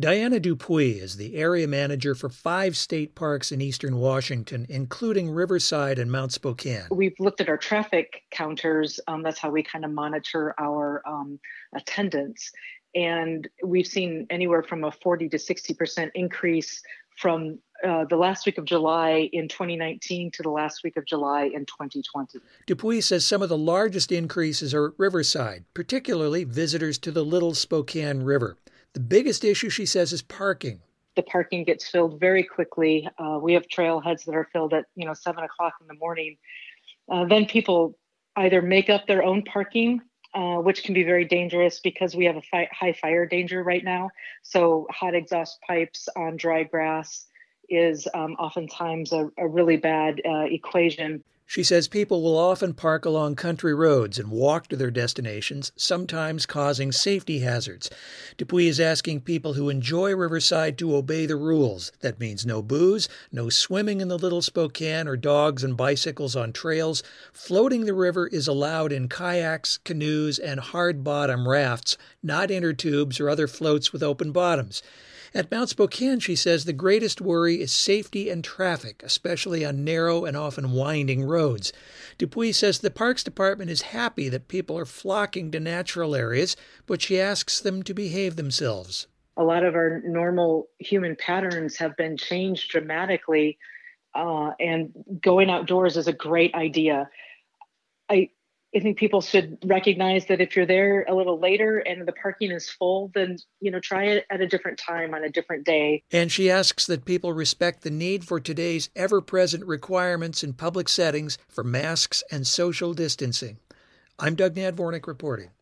Diana Dupuy is the area manager for 5 state parks in eastern Washington, including Riverside and Mount Spokane. We've looked at our traffic counters. That's how we kind of monitor our attendance. And we've seen anywhere from a 40 to 60% increase from the last week of July in 2019 to the last week of July in 2020. Dupuy says some of the largest increases are at Riverside, particularly visitors to the Little Spokane River. The biggest issue, she says, is parking. The parking gets filled very quickly. We have trailheads that are filled at 7 o'clock in the morning. Then people either make up their own parking, which can be very dangerous because we have a high fire danger right now. So hot exhaust pipes on dry grass is oftentimes a really bad equation. She says people will often park along country roads and walk to their destinations, sometimes causing safety hazards. Dupuy is asking people who enjoy Riverside to obey the rules. That means no booze, no swimming in the Little Spokane or dogs and bicycles on trails. Floating the river is allowed in kayaks, canoes, and hard-bottom rafts, not inner tubes or other floats with open bottoms. At Mount Spokane, she says the greatest worry is safety and traffic, especially on narrow and often winding roads. Dupuy says the Parks Department is happy that people are flocking to natural areas, but she asks them to behave themselves. A lot of our normal human patterns have been changed dramatically, and going outdoors is a great idea. I think people should recognize that if you're there a little later and the parking is full, then, try it at a different time on a different day. And she asks that people respect the need for today's ever-present requirements in public settings for masks and social distancing. I'm Doug Nadvornik reporting.